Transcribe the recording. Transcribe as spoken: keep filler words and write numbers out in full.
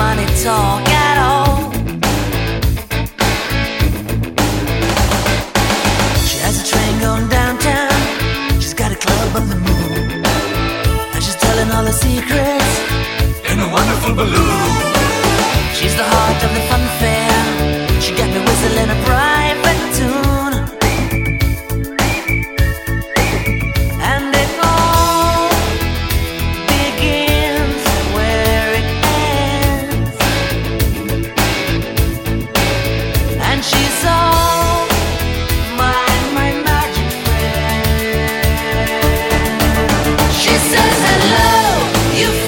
money talk at all. She has a train going downtown. She's got a club on the moon, and she's telling all her secrets in a wonderful balloon. She's the heart of the fun fair. She got me whistling a pride.